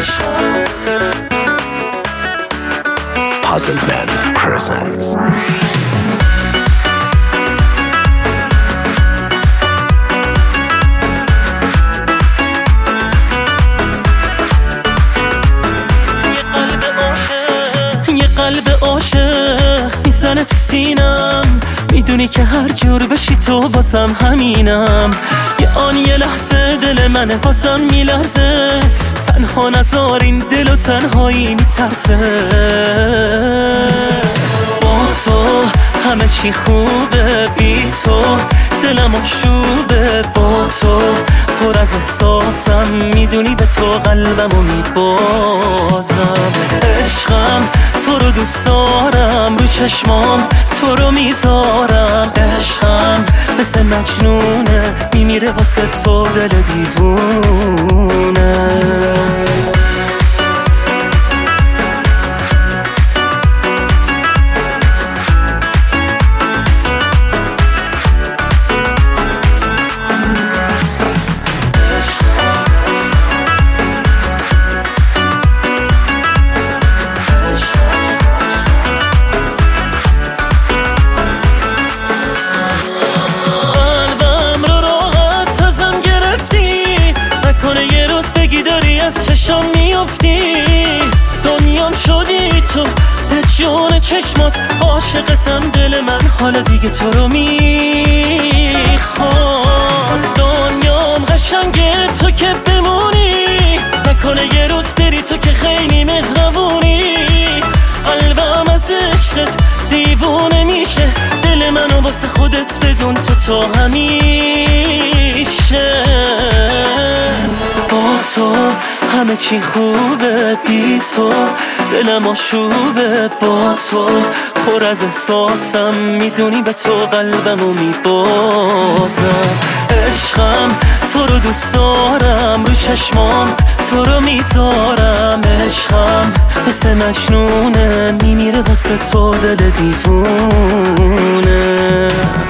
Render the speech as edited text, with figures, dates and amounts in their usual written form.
Puzzleman presents. یه قلب عاشق میزنه تو سینم، میدونی که هر جور بشی تو بازم همینم. یه آن یه لحظه دل منه بازم میلرزه، تنها نذار این دل و تنهایی میترسه. با تو همه چی خوبه، بی تو دلم آشوبه. با تو پر از احساسم، میدونی به تو قلبمو میبازم. عشقم تو رو دوست دارم، رو چشمام تو رو میذارم. عشقم مثل مجنونه، میمیره واسه تو دل دیوونه. چشم میافتی دنیام شدی تو، به جون چشمات عاشقتم. دل من حالا دیگه تو رو میخواد. دنیام قشنگه تو که بمونی، نکنه یه روز بری تو که خیلی مهربونی. قلبم از عشقت دیوونه میشه، دل منو واسه خودت بدون تو همیشه. با تو همه چی خوبه، بی تو دلم آشوبه. با تو پر از احساسم، میدونی به تو قلبمو میبازم. عشقم تو رو دوست دارم، رو چشمام تو رو میذارم. عشقم مثل مجنونه، میمیره واسه تو دل دیوونه.